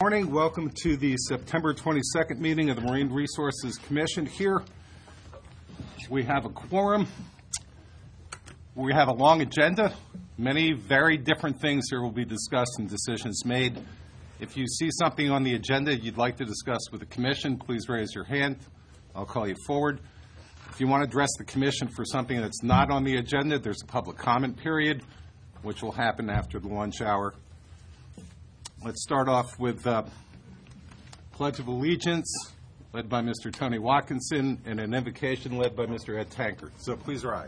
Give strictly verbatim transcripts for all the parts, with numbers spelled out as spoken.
Morning. Welcome to the September twenty-second meeting of the Marine Resources Commission. Here we have a quorum. We have a long agenda. Many very different things here will be discussed and decisions made. If you see something on the agenda you'd like to discuss with the Commission, please raise your hand. I'll call you forward. If you want to address the Commission for something that's not on the agenda, there's a public comment period, which will happen after the lunch hour. Let's start off with uh, Pledge of Allegiance, led by Mister Tony Watkinson, and an invocation led by Mister Ed Tankard. So please rise.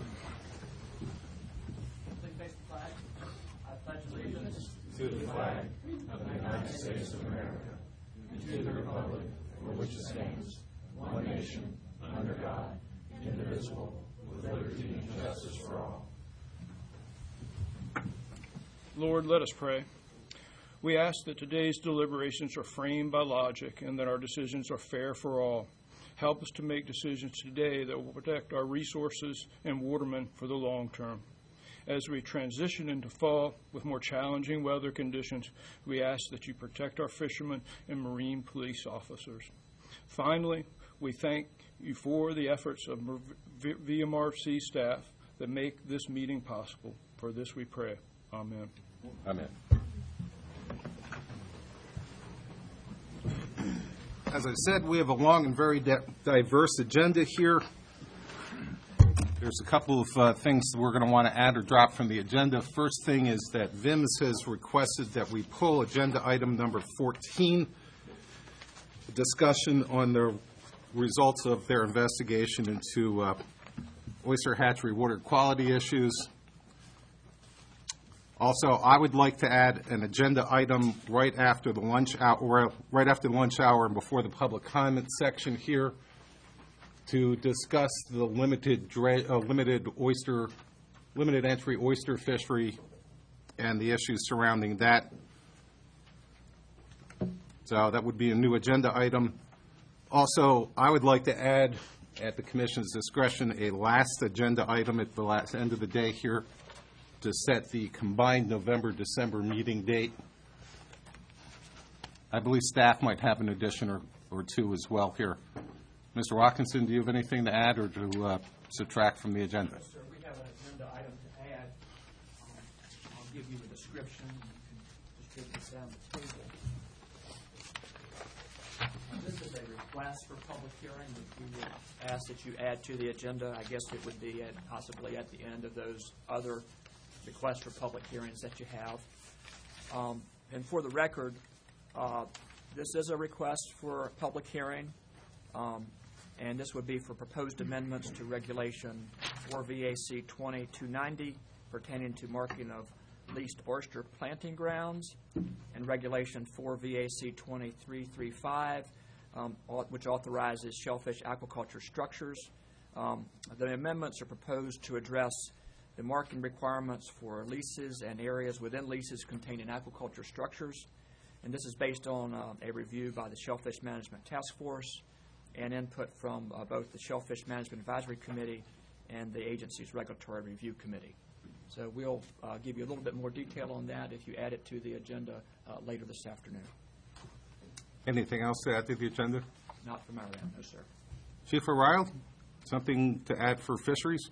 Please face the flag. I pledge allegiance to the flag of the United States of America and to the republic for which it stands, one nation, under God, indivisible, with liberty and justice for all. Lord, let us pray. We ask that today's deliberations are framed by logic and that our decisions are fair for all. Help us to make decisions today that will protect our resources and watermen for the long term. As we transition into fall with more challenging weather conditions, we ask that you protect our fishermen and marine police officers. Finally, we thank you for the efforts of V M R C staff that make this meeting possible. For this we pray. Amen. Amen. As I said, we have a long and very di- diverse agenda here. There's a couple of uh, things that we're going to want to add or drop from the agenda. First thing is that V I M S has requested that we pull agenda item number fourteen, a discussion on the results of their investigation into uh, oyster hatchery water quality issues. Also, I would like to add an agenda item right after the lunch hour, right after the lunch hour and before the public comment section here, to discuss the limited dra- uh, limited oyster, limited entry oyster fishery and the issues surrounding that. So that would be a new agenda item. Also, I would like to add, at the Commission's discretion, a last agenda item at the last end of the day here, to set the combined November-December meeting date. I believe staff might have an addition or, or two as well here. Mister Watkinson, do you have anything to add or to uh, subtract from the agenda? Yes, sir. We have an agenda item to add. Um, I'll give you a description. You can distribute this down the table. Uh, This is a request for public hearing that we would ask that you add to the agenda. I guess it would be at, possibly at the end of those other requests for public hearings that you have. Um, and for the record, uh, this is a request for a public hearing, um, and this would be for proposed amendments to Regulation four V A C twenty-two ninety pertaining to marking of leased oyster planting grounds, and Regulation four V A C twenty-three thirty-five, um, which authorizes shellfish aquaculture structures. Um, the amendments are proposed to address the marking requirements for leases and areas within leases containing aquaculture structures. And this is based on uh, a review by the Shellfish Management Task Force and input from uh, both the Shellfish Management Advisory Committee and the agency's Regulatory Review Committee. So we'll uh, give you a little bit more detail on that if you add it to the agenda uh, later this afternoon. Anything else to add to the agenda? Not from our end, no, sir. Chief O'Reilly, something to add for fisheries?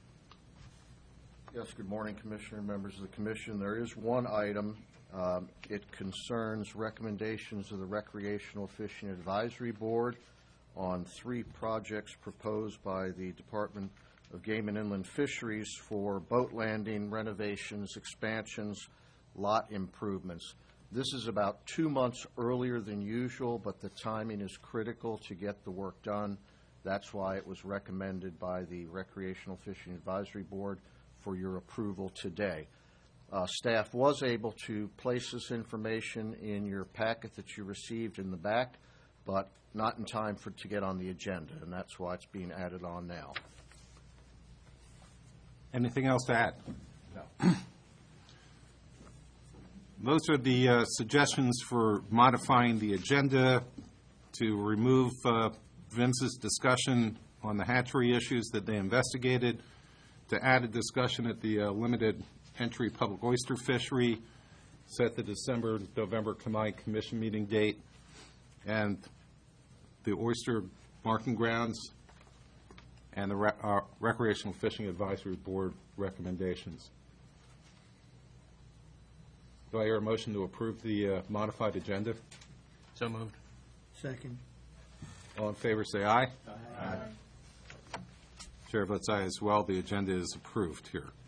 Yes, good morning, Commissioner and members of the Commission. There is one item. Um, it concerns recommendations of the Recreational Fishing Advisory Board on three projects proposed by the Department of Game and Inland Fisheries for boat landing, renovations, expansions, lot improvements. This is about two months earlier than usual, but the timing is critical to get the work done. That's why it was recommended by the Recreational Fishing Advisory Board for your approval today. Uh, staff was able to place this information in your packet that you received in the back, but not in time for to get on the agenda, and that's why it's being added on now. Anything else to add? No. Those are the uh, suggestions for modifying the agenda to remove uh, V I M S's discussion on the hatchery issues that they investigated, to add a discussion at the uh, limited entry public oyster fishery, set the December, November combined commission meeting date, and the Oyster Marking Grounds and the Re- uh, Recreational Fishing Advisory Board recommendations. Do I hear a motion to approve the uh, modified agenda? So moved. Second. All in favor, say aye. Aye. Chair votes aye as well. The agenda is approved here.